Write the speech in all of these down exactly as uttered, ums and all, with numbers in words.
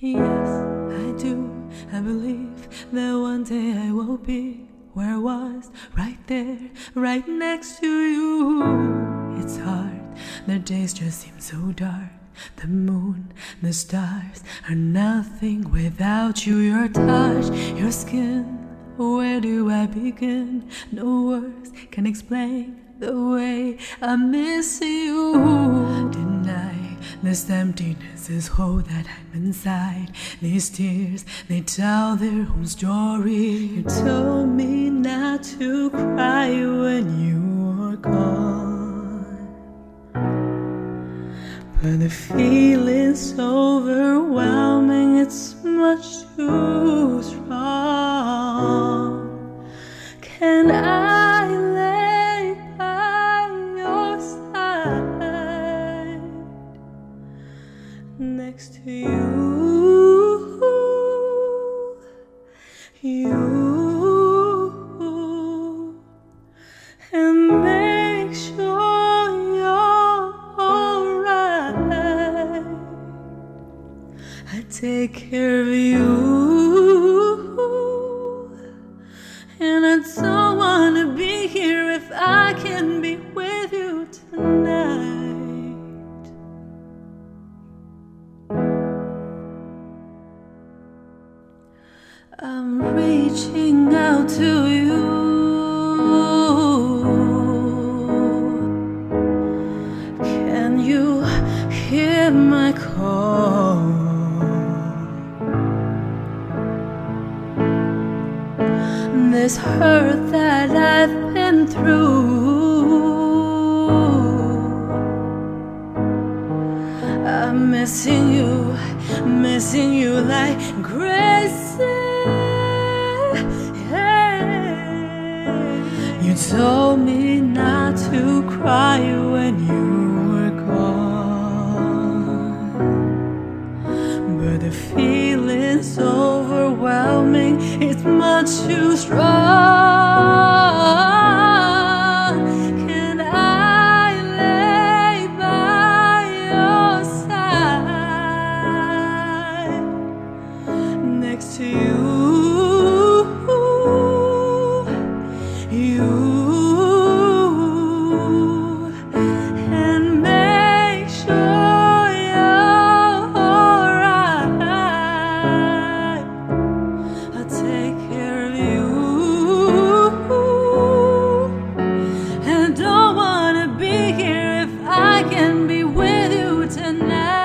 Yes, I do. I believe that one day I will be where I was, right there, right next to you. It's hard, the days just seem so dark. The moon, the stars are nothing without you. Your touch, your skin, where do I begin? No words can explain the way I miss you. Deny this emptiness, this hole that I'm inside. These tears, they tell their own story. You told me not to cry when you were gone, but the feeling's overwhelming. It's much too strong. Can I lay by your side, next to you, you, and make sure you're alright? I take care of you, and I don't wanna be here if I can be with you tonight. I'm reaching out to you. Can you hear my call? This hurt that I've been through, I'm missing you, missing you like crazy. You told me not to cry when you were gone, but the feeling's overwhelming. It's much too strong. Can I lay by your side, next to you, you, and make sure you're alright? I'll take care of you, and don't wanna be here if I can be with you tonight.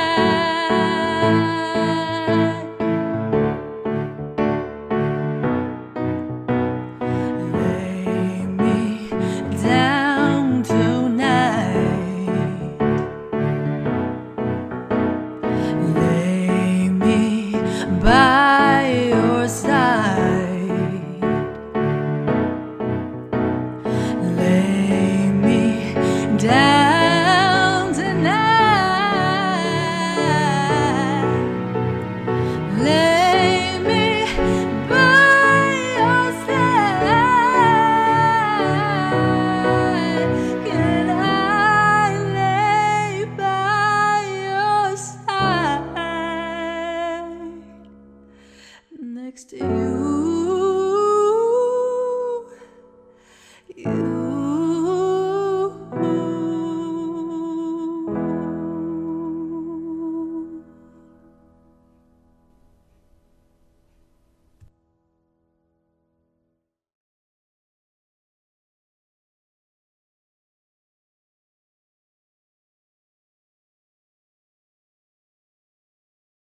Lay me down tonight, lay me by your side, lay me down tonight, lay me by your side. Can I lay by your side, next to you?